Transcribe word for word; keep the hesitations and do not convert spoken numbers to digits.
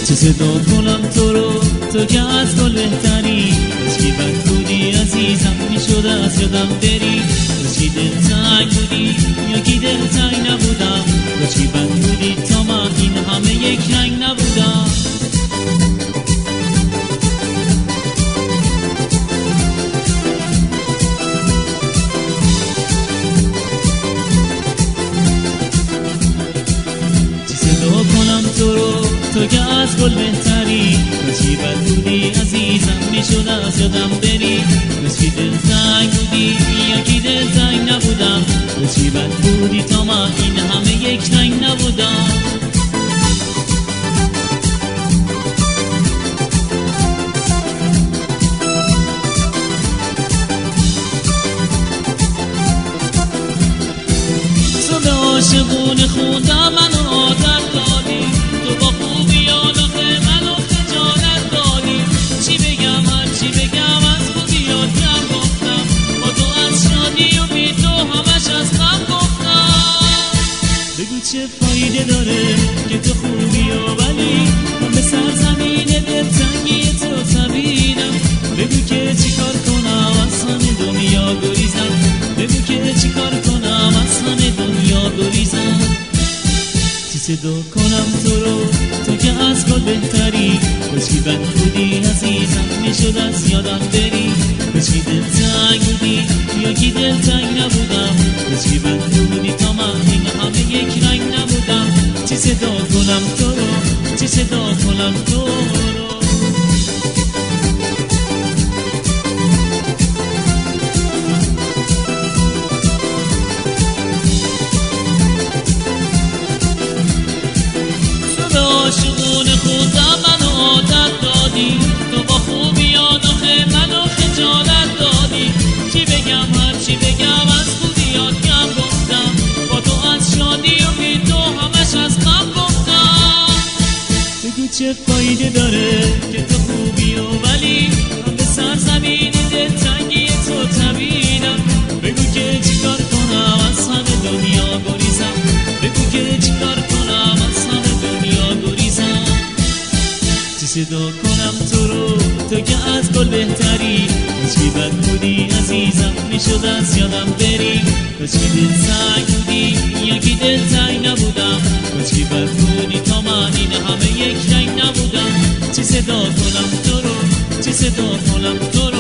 چه صدا کنم تو رو، تو که از گل بهتری. کاشکی بد بودی عزیزم میشد از یادم بری. کاشکی دلتنگ بودی یا کی دلتنگ نبودم. کاشکی بد بودی تا من این همه یک رنگ نبودم. تو رو، تو که از گل بهتری. کاشکی بد بودی عزیزم میشد از یادم بری. کاشکی دلتنگ بودی یا کی دلتنگ نبودم. کاشکی بد بودی تا من این همه یک رنگ نبودم. تو به عاشقون خوندم منو عادت دادی. تو با خوبیان آخه منو خجالت دادی. چی بگم هر چی بگم از خوبیات کم گفتم. با تو از شادی و بی تو همش از غم گفتم. بگو چه فایده داره که تو خوبی و ولی من به سرزمین دلتنگی تو طبیدم. بگو که چی کار کنم از همه دنیا گریزم. بگو که چی کار کنم از همه دنیا گریزم. چی صدا کنم تو رو، تو که از گل بهتری. کاشکی بد بودی عزیزم میشد از یادم بری. کاشکی دلتنگ بودی یا کی دلتنگ نبودم. کاشکی بد بودی تا من این همه یک رنگ نبودم. چی صدا کنم تو رو، چی صدا کنم تو رو. عاشقون خودم منو عادت دادی. تو با خوبیان آخه منو خجالت دادی. چی بگم هر چی بگم از خوبیات کم گفتم. با تو از شادی و بی تو همش از غم گفتم. بگو چه فایده داره که تو خوبی و ولی من به سرزمین دلتنگی تو طبیدم. بگو که چی کار کنم از همه دنیا گریزم. بگو که چی کار کنم از همه دنیا گریزم. چی صدا کنم تو رو، تو که از گل بهتری. کاشکی بد بودی عزیزم میشد از یادم بری. کاشکی دلتنگ بودی یا کی دلتنگ نبودم. کاشکی بد بودی تا من این همه یک رنگ نبودم. چی صدا کنم تو رو، چی صدا کنم تو رو.